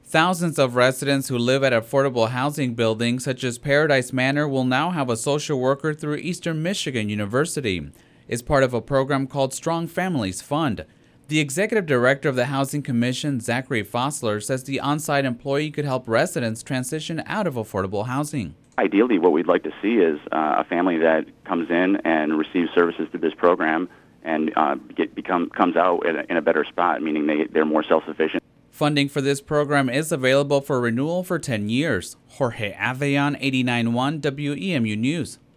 Thousands of residents who live at affordable housing buildings such as Paradise Manor will now have a social worker through Eastern Michigan University. It's part of a program called Strong Families Fund. The executive director of the Housing Commission, Zachary Fossler, says the on-site employee could help residents transition out of affordable housing. Ideally, what we'd like to see is a family that comes in and receives services through this program and comes out in a better spot, meaning they're more self-sufficient. Funding for this program is available for renewal for 10 years. Jorge Avean, 89.1 WEMU News.